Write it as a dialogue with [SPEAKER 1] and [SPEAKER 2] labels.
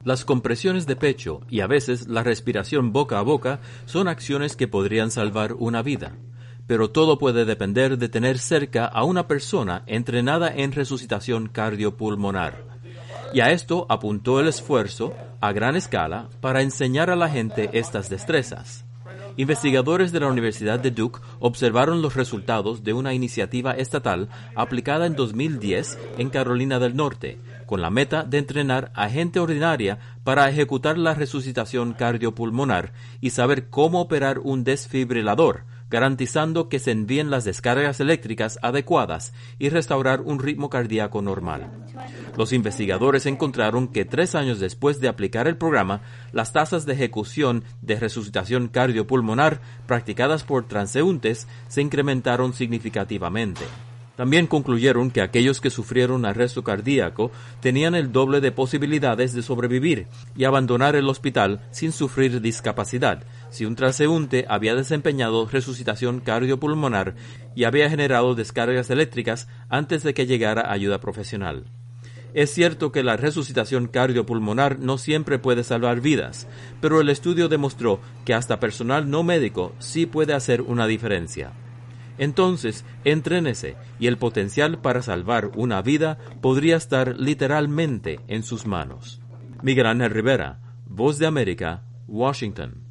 [SPEAKER 1] Las compresiones de pecho y a veces la respiración boca a boca son acciones que podrían salvar una vida. Pero todo puede depender de tener cerca a una persona entrenada en resucitación cardiopulmonar. Y a esto apuntó el esfuerzo, a gran escala, para enseñar a la gente estas destrezas. Investigadores de la Universidad de Duke observaron los resultados de una iniciativa estatal aplicada en 2010 en Carolina del Norte, con la meta de entrenar a gente ordinaria para ejecutar la resucitación cardiopulmonar y saber cómo operar un desfibrilador, garantizando que se envíen las descargas eléctricas adecuadas y restaurar un ritmo cardíaco normal. Los investigadores encontraron que 3 años después de aplicar el programa, las tasas de ejecución de resucitación cardiopulmonar practicadas por transeúntes se incrementaron significativamente. También concluyeron que aquellos que sufrieron arresto cardíaco tenían el doble de posibilidades de sobrevivir y abandonar el hospital sin sufrir discapacidad, si un transeúnte había desempeñado resucitación cardiopulmonar y había generado descargas eléctricas antes de que llegara ayuda profesional. Es cierto que la resucitación cardiopulmonar no siempre puede salvar vidas, pero el estudio demostró que hasta personal no médico sí puede hacer una diferencia. Entonces, entrénese y el potencial para salvar una vida podría estar literalmente en sus manos. Miguel Ángel Rivera, Voz de América, Washington.